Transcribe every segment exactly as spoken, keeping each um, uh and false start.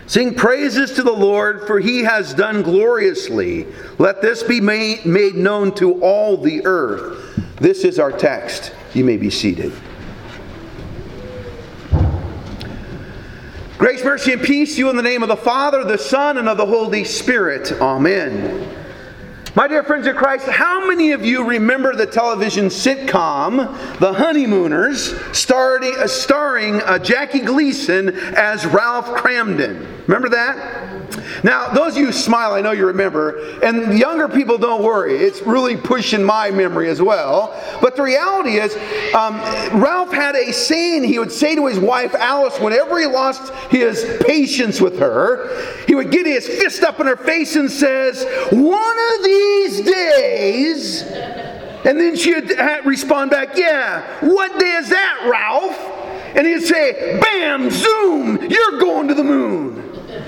Sing praises to the Lord, for he has done gloriously. Let this be made, made known to all the earth. This is our text. You may be seated. Grace, mercy, and peace to you in the name of the Father, the Son, and of the Holy Spirit. Amen. My dear friends in Christ, how many of you remember the television sitcom, The Honeymooners, starring, uh, starring uh, Jackie Gleason as Ralph Cramden? Remember that? Now, those of you who smile, I know you remember. And younger people, don't worry. It's really pushing my memory as well. But the reality is, um, Ralph had a saying he would say to his wife, Alice, whenever he lost his patience with her, he would get his fist up in her face and says, one of these days... And then she would respond back, yeah, what day is that, Ralph? And he'd say, bam, zoom, you're going to the moon.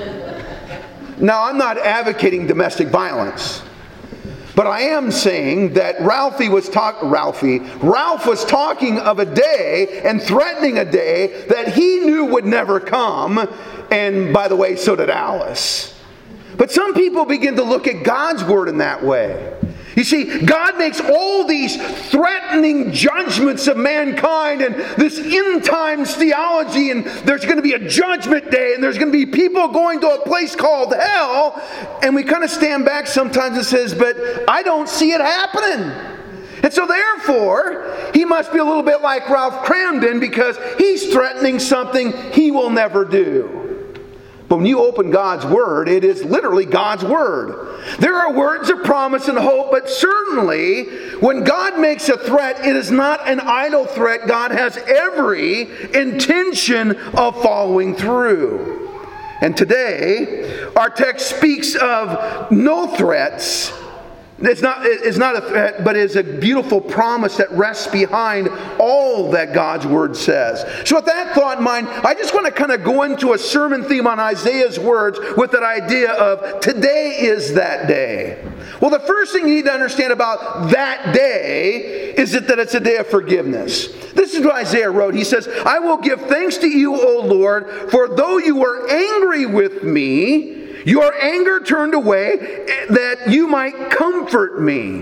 Now, I'm not advocating domestic violence, but I am saying that Ralphie was talk- Ralphie, Ralph was talking of a day and threatening a day that he knew would never come. And by the way, so did Alice. But some people begin to look at God's word in that way. You see, God makes all these threatening judgments of mankind and this end times theology, and there's going to be a judgment day, and there's going to be people going to a place called hell, and we kind of stand back sometimes and says, but I don't see it happening. And so therefore, he must be a little bit like Ralph Cramden because he's threatening something he will never do. But when you open God's Word, it is literally God's Word. There are words of promise and hope, but certainly when God makes a threat, it is not an idle threat. God has every intention of following through. And today, our text speaks of no threats. It's not, it's not a threat, but it's a beautiful promise that rests behind all that God's Word says. So with that thought in mind, I just want to kind of go into a sermon theme on Isaiah's words with that idea of today is that day. Well, the first thing you need to understand about that day is that, that it's a day of forgiveness. This is what Isaiah wrote. He says, I will give thanks to you, O Lord, for though you were angry with me, your anger turned away that you might comfort me.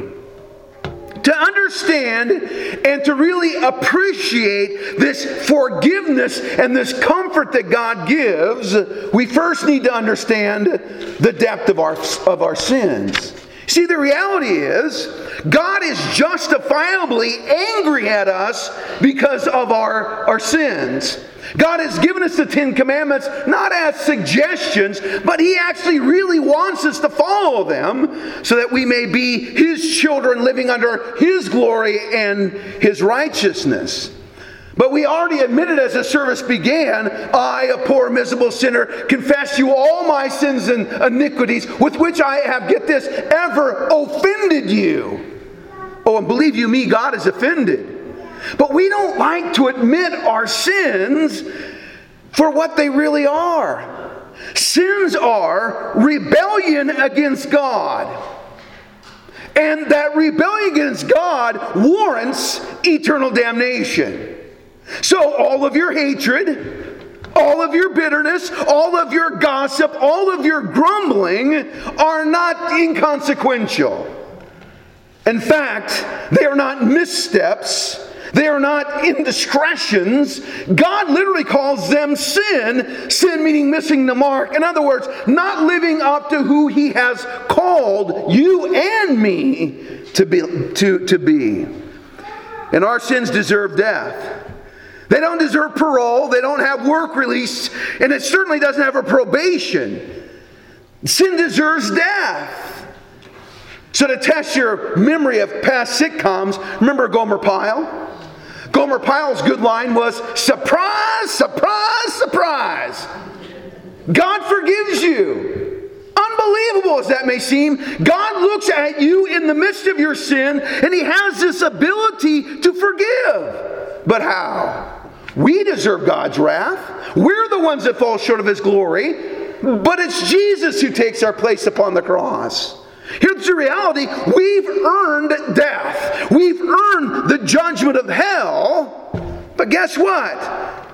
To understand and to really appreciate this forgiveness and this comfort that God gives, we first need to understand the depth of our, of our sins. See, the reality is, God is justifiably angry at us because of our, our sins. God has given us the Ten Commandments not as suggestions, but He actually really wants us to follow them so that we may be His children living under His glory and His righteousness. But we already admitted as the service began, I, a poor miserable sinner, confess you all my sins and iniquities with which I have, get this, ever offended you. Oh, and believe you me, God is offended. But we don't like to admit our sins for what they really are. Sins are rebellion against God. And that rebellion against God warrants eternal damnation. So all of your hatred, all of your bitterness, all of your gossip, all of your grumbling are not inconsequential. In fact, they are not missteps. They are not indiscretions. God literally calls them sin. Sin meaning missing the mark. In other words, not living up to who He has called you and me to be. To, to be. And our sins deserve death. They don't deserve parole. They don't have work release. And it certainly doesn't have a probation. Sin deserves death. So to test your memory of past sitcoms, remember Gomer Pyle? Gomer Pyle's good line was, surprise, surprise, surprise. God forgives you. Unbelievable as that may seem, God looks at you in the midst of your sin and He has this ability to forgive. But how? We deserve God's wrath. We're the ones that fall short of His glory. But it's Jesus who takes our place upon the cross. Here's the reality. We've earned death. We've earned the judgment of hell. But guess what?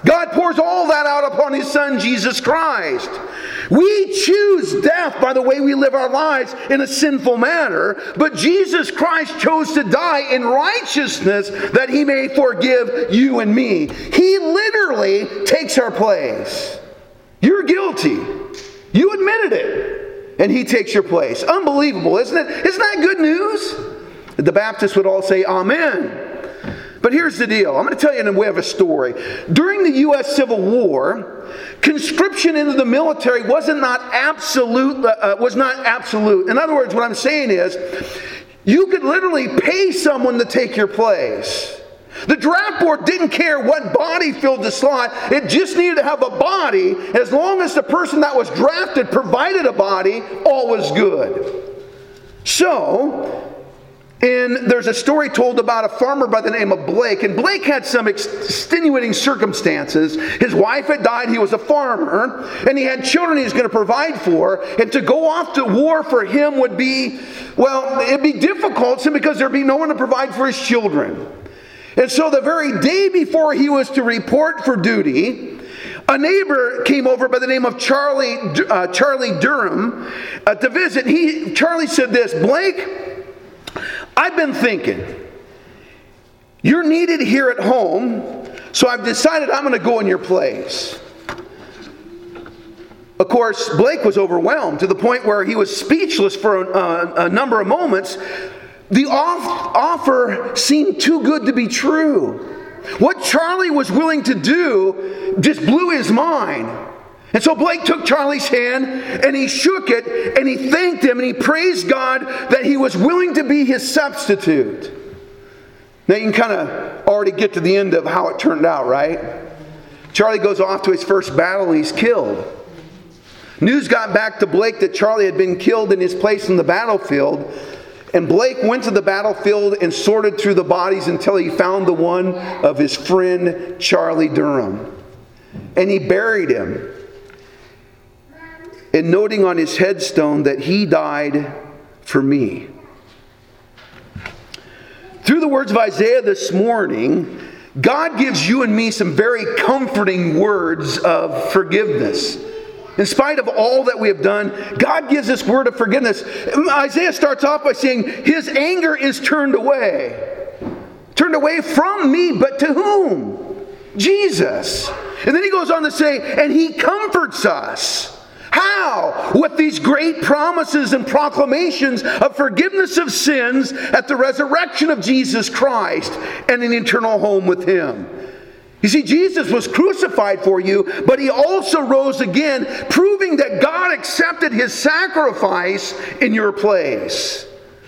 God pours all that out upon His Son, Jesus Christ. We choose death by the way we live our lives in a sinful manner, but Jesus Christ chose to die in righteousness that He may forgive you and me. He literally takes our place. You're guilty. You admitted it. And He takes your place. Unbelievable, isn't it? Isn't that good news? The Baptists would all say, Amen. But here's the deal. I'm going to tell you in a way of a story. During the U S Civil War, conscription into the military wasn't not absolute. Uh, was not absolute. In other words, what I'm saying is, you could literally pay someone to take your place. The draft board didn't care what body filled the slot. It just needed to have a body. As long as the person that was drafted provided a body, all was good. So, and there's a story told about a farmer by the name of Blake. And Blake had some extenuating circumstances. His wife had died. He was a farmer. And he had children he was going to provide for. And to go off to war for him would be, well, it'd be difficult simply because there'd be no one to provide for his children. And so the very day before he was to report for duty, a neighbor came over by the name of Charlie uh, Charlie Durham uh, to visit. He Charlie said this, Blake, I've been thinking, you're needed here at home, so I've decided I'm going to go in your place. Of course, Blake was overwhelmed to the point where he was speechless for a, a number of moments. The off- offer seemed too good to be true. What Charlie was willing to do just blew his mind. And so Blake took Charlie's hand and he shook it and he thanked him and he praised God that he was willing to be his substitute. Now you can kind of already get to the end of how it turned out, right? Charlie goes off to his first battle and he's killed. News got back to Blake that Charlie had been killed in his place in the battlefield. And Blake went to the battlefield and sorted through the bodies until he found the one of his friend Charlie Durham. And he buried him. And noting on his headstone that he died for me. Through the words of Isaiah this morning, God gives you and me some very comforting words of forgiveness. In spite of all that we have done, God gives this word of forgiveness. Isaiah starts off by saying, His anger is turned away. Turned away from me, but to whom? Jesus. And then he goes on to say, and He comforts us. How? With these great promises and proclamations of forgiveness of sins at the resurrection of Jesus Christ and an eternal home with Him. You see, Jesus was crucified for you, but He also rose again, proving that God accepted His sacrifice in your place,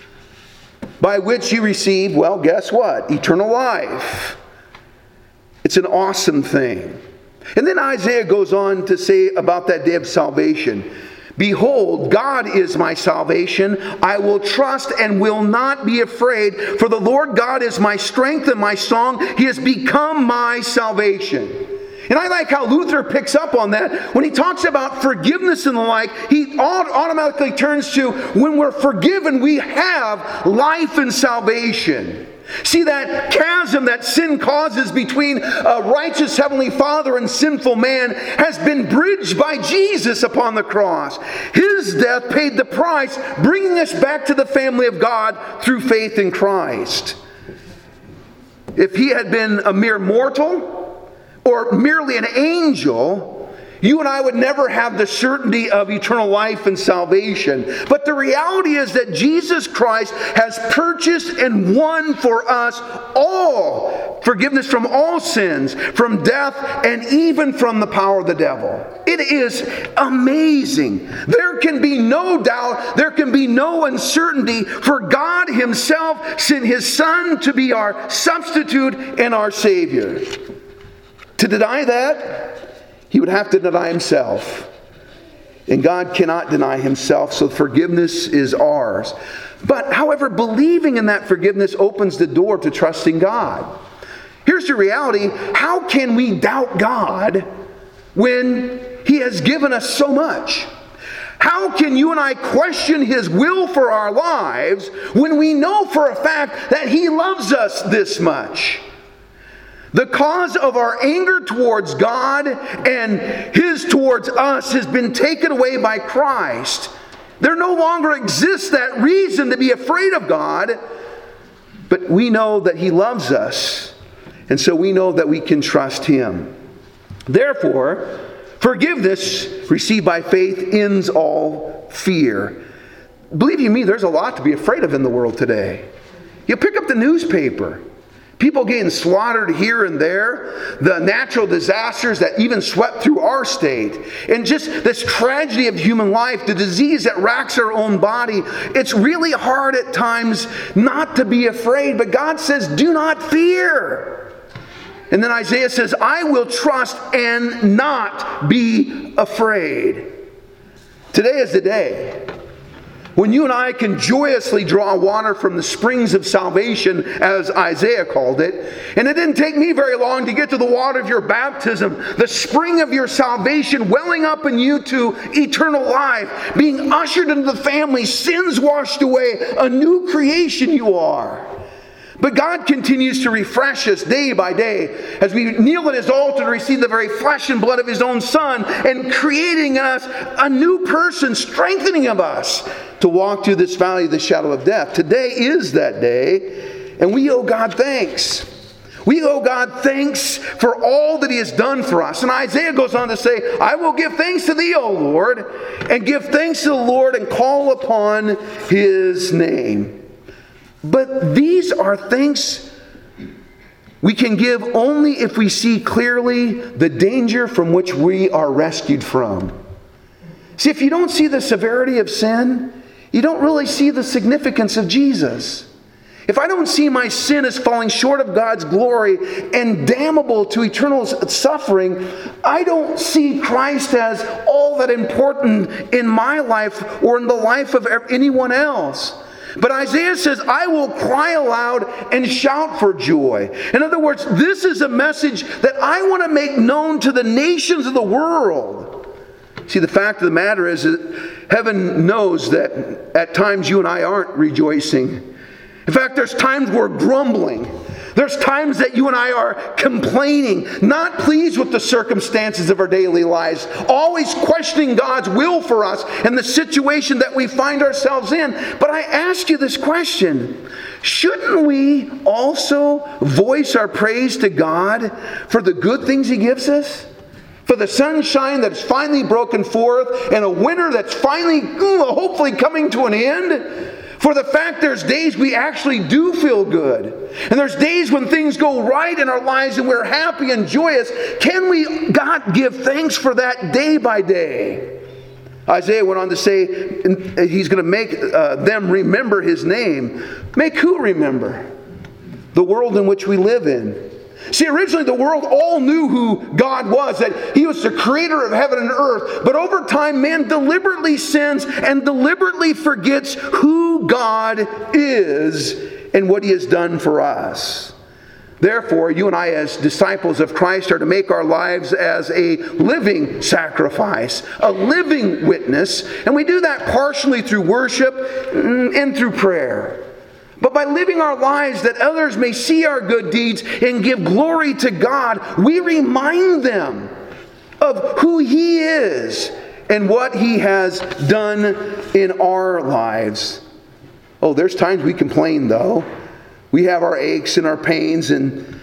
by which you receive, well, guess what? Eternal life. It's an awesome thing. And then Isaiah goes on to say about that day of salvation, Behold, God is my salvation. I will trust and will not be afraid, for the Lord God is my strength and my song. He has become my salvation. And I like how Luther picks up on that. When he talks about forgiveness and the like, he automatically turns to, when we're forgiven, we have life and salvation. See, that chasm that sin causes between a righteous Heavenly Father and sinful man has been bridged by Jesus upon the cross. His death paid the price, bringing us back to the family of God through faith in Christ. If He had been a mere mortal or merely an angel, you and I would never have the certainty of eternal life and salvation. But the reality is that Jesus Christ has purchased and won for us all forgiveness from all sins, from death, and even from the power of the devil. It is amazing. There can be no doubt, there can be no uncertainty, for God Himself sent His Son to be our substitute and our Savior. To deny that, He would have to deny Himself. And God cannot deny Himself, so forgiveness is ours. But, however, believing in that forgiveness opens the door to trusting God. Here's the reality. How can we doubt God when He has given us so much? How can you and I question His will for our lives when we know for a fact that He loves us this much? The cause of our anger towards God and His towards us has been taken away by Christ. There no longer exists that reason to be afraid of God, but we know that He loves us, and so we know that we can trust Him. Therefore, forgiveness received by faith ends all fear. Believe you me, there's a lot to be afraid of in the world today. You pick up the newspaper. People getting slaughtered here and there. The natural disasters that even swept through our state. And just this tragedy of human life. The disease that racks our own body. It's really hard at times not to be afraid. But God says, do not fear. And then Isaiah says, I will trust and not be afraid. Today is the day when you and I can joyously draw water from the springs of salvation, as Isaiah called it. And it didn't take me very long to get to the water of your baptism, the spring of your salvation welling up in you to eternal life, being ushered into the family, sins washed away, a new creation you are. But God continues to refresh us day by day as we kneel at His altar to receive the very flesh and blood of His own Son and creating in us a new person, strengthening of us to walk through this valley of the shadow of death. Today is that day, and we owe God thanks. We owe God thanks for all that He has done for us. And Isaiah goes on to say, I will give thanks to Thee, O Lord, and give thanks to the Lord and call upon His name. But these are things we can give only if we see clearly the danger from which we are rescued from. See, if you don't see the severity of sin, you don't really see the significance of Jesus. If I don't see my sin as falling short of God's glory and damnable to eternal suffering, I don't see Christ as all that important in my life or in the life of anyone else. But Isaiah says, I will cry aloud and shout for joy. In other words, this is a message that I want to make known to the nations of the world. See, the fact of the matter is that heaven knows that at times you and I aren't rejoicing. In fact, there's times we're grumbling. There's times that you and I are complaining, not pleased with the circumstances of our daily lives, always questioning God's will for us and the situation that we find ourselves in. But I ask you this question: shouldn't we also voice our praise to God for the good things He gives us? For the sunshine that's finally broken forth and a winter that's finally, hopefully, coming to an end? For the fact there's days we actually do feel good. And there's days when things go right in our lives and we're happy and joyous. Can we, God, give thanks for that day by day? Isaiah went on to say He's going to make uh, them remember His name. Make who remember? The world in which we live in. See, originally the world all knew who God was, that He was the creator of heaven and earth. But over time, man deliberately sins and deliberately forgets who God is and what He has done for us. Therefore, you and I as disciples of Christ are to make our lives as a living sacrifice, a living witness. And we do that partially through worship and through prayer. But by living our lives that others may see our good deeds and give glory to God, we remind them of who He is and what He has done in our lives. Oh, there's times we complain, though. We have our aches and our pains, and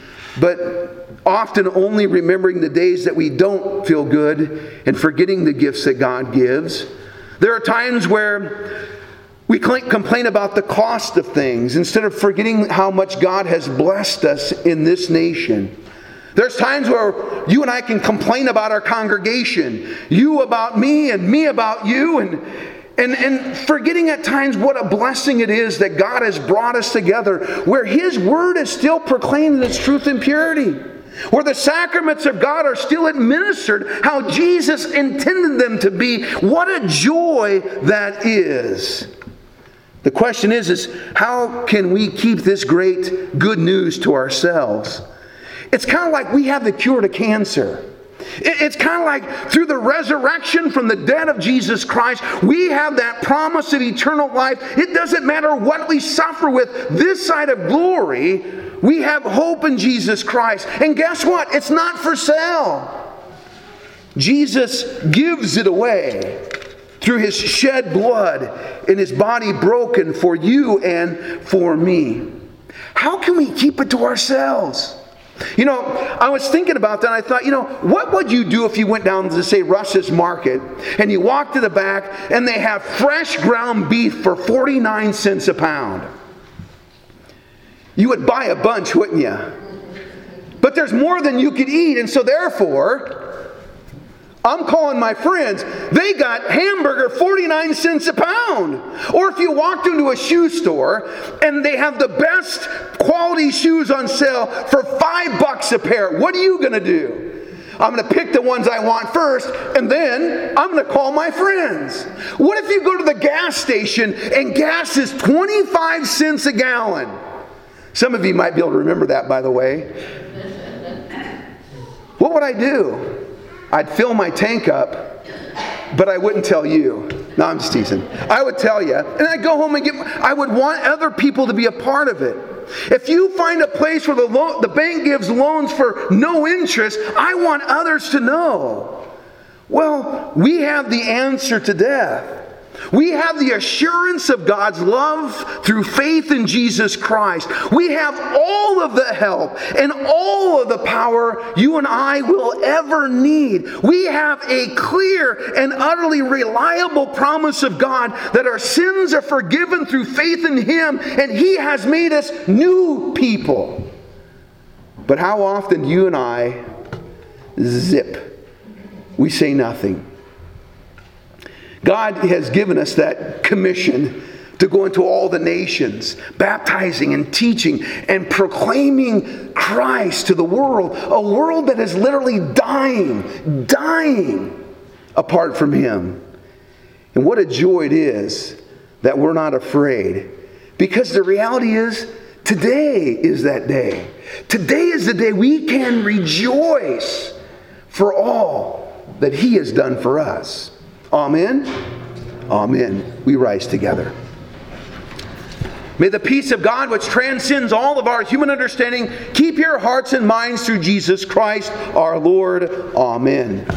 but often only remembering the days that we don't feel good and forgetting the gifts that God gives. There are times where we complain about the cost of things instead of forgetting how much God has blessed us in this nation. There's times where you and I can complain about our congregation. You about me and me about you. And, and, and forgetting at times what a blessing it is that God has brought us together. Where His Word is still proclaimed in its truth and purity. Where the sacraments of God are still administered how Jesus intended them to be. What a joy that is. The question is, is how can we keep this great good news to ourselves? It's kind of like we have the cure to cancer. It's kind of like through the resurrection from the dead of Jesus Christ, we have that promise of eternal life. It doesn't matter what we suffer with this side of glory. We have hope in Jesus Christ. And guess what? It's not for sale. Jesus gives it away through His shed blood and His body broken for you and for me. How can we keep it to ourselves? You know, I was thinking about that and I thought, you know, what would you do if you went down to, say, Russ's Market and you walked to the back and they have fresh ground beef for forty-nine cents a pound? You would buy a bunch, wouldn't you? But there's more than you could eat, and so therefore, I'm calling my friends. They got hamburger forty-nine cents a pound. Or if you walked into a shoe store and they have the best quality shoes on sale for five bucks a pair, what are you going to do? I'm going to pick the ones I want first, and then I'm going to call my friends. What if you go to the gas station and gas is twenty-five cents a gallon? Some of you might be able to remember that, by the way. What would I do? I'd fill my tank up, but I wouldn't tell you. No, I'm just teasing. I would tell you, and I'd go home and get, I would want other people to be a part of it. If you find a place where the, lo- the bank gives loans for no interest, I want others to know. Well, we have the answer to death. We have the assurance of God's love through faith in Jesus Christ. We have all of the help and all of the power you and I will ever need. We have a clear and utterly reliable promise of God that our sins are forgiven through faith in Him, and He has made us new people. But how often do you and I zip? We say nothing. God has given us that commission to go into all the nations, baptizing and teaching and proclaiming Christ to the world, a world that is literally dying, dying apart from Him. And what a joy it is that we're not afraid, because the reality is, today is that day. Today is the day we can rejoice for all that He has done for us. Amen? Amen. We rise together. May the peace of God, which transcends all of our human understanding, keep your hearts and minds through Jesus Christ our Lord. Amen.